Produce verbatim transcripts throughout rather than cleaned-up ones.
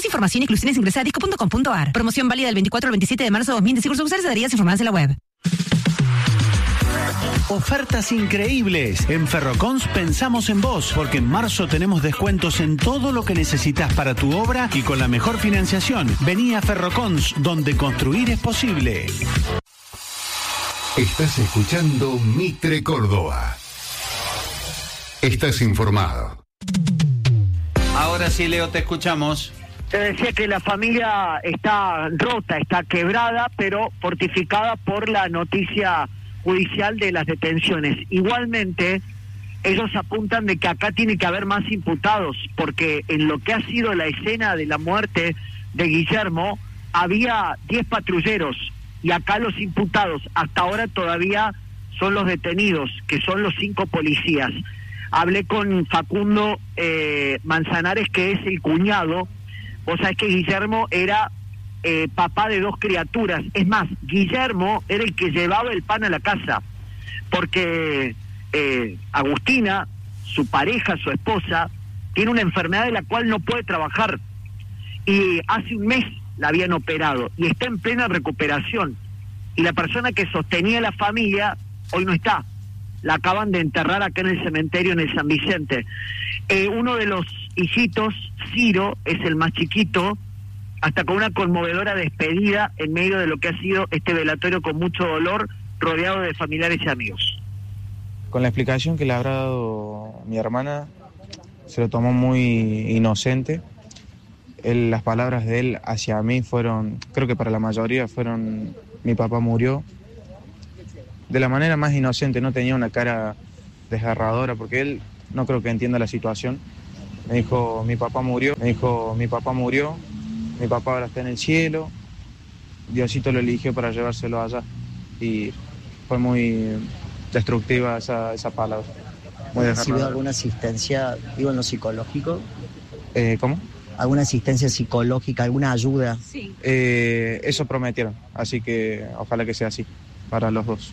más información y exclusiones ingresa a disco punto com punto ar. Promoción válida del veinticuatro al veintisiete de marzo de dos mil diez y cursos usuarios se darías informadas en la web. Ofertas increíbles. En Ferrocons pensamos en vos, porque en marzo tenemos descuentos en todo lo que necesitas para tu obra y con la mejor financiación. Vení a Ferrocons, donde construir es posible. Estás escuchando Mitre Córdoba. Estás informado. Ahora sí, Leo, te escuchamos. Te decía que la familia está rota, está quebrada, pero fortificada por la noticia judicial de las detenciones. Igualmente, ellos apuntan de que acá tiene que haber más imputados, porque en lo que ha sido la escena de la muerte de Guillermo, había diez patrulleros, y acá los imputados hasta ahora todavía son los detenidos, que son los cinco policías. Hablé con Facundo eh, Manzanares, que es el cuñado. Vos sabés que Guillermo era eh, papá de dos criaturas. Es más, Guillermo era el que llevaba el pan a la casa, porque eh, Agustina, su pareja, su esposa, tiene una enfermedad de la cual no puede trabajar. Y hace un mes la habían operado y está en plena recuperación. Y la persona que sostenía la familia hoy no está. La acaban de enterrar acá en el cementerio, en el San Vicente. Eh, uno de los hijitos, Ciro, es el más chiquito, hasta con una conmovedora despedida en medio de lo que ha sido este velatorio con mucho dolor, rodeado de familiares y amigos. Con la explicación que le habrá dado mi hermana, se lo tomó muy inocente. Él, las palabras de él hacia mí fueron, creo que para la mayoría fueron, mi papá murió. De la manera más inocente, no tenía una cara desgarradora, porque él no creo que entienda la situación. Me dijo, mi papá murió, me dijo, mi papá murió, mi papá ahora está en el cielo, Diosito lo eligió para llevárselo allá. Y fue muy destructiva esa, esa palabra. ¿Ha recibido alguna asistencia, digo, en lo psicológico? Eh, ¿Cómo? ¿Alguna asistencia psicológica, alguna ayuda? Sí. Eh, eso prometieron, así que ojalá que sea así, para los dos.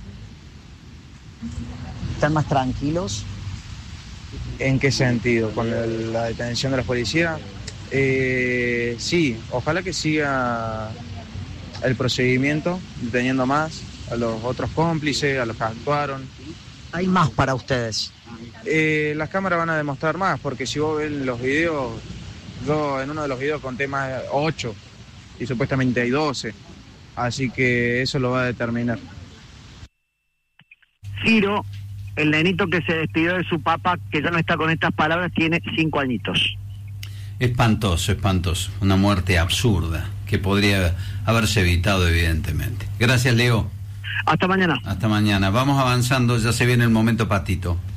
¿Están más tranquilos? ¿En qué sentido? ¿Con el, la detención de la policía? Eh, sí, ojalá que siga el procedimiento, deteniendo más a los otros cómplices, a los que actuaron. ¿Hay más para ustedes? Eh, las cámaras van a demostrar más, porque si vos ves los videos, yo en uno de los videos conté más de ocho y supuestamente hay doce, así que eso lo va a determinar. Ciro, el nenito que se despidió de su papá, que ya no está con estas palabras, tiene cinco añitos. Espantoso, espantoso. Una muerte absurda que podría haberse evitado, evidentemente. Gracias, Leo. Hasta mañana. Hasta mañana. Vamos avanzando, ya se viene el momento patito.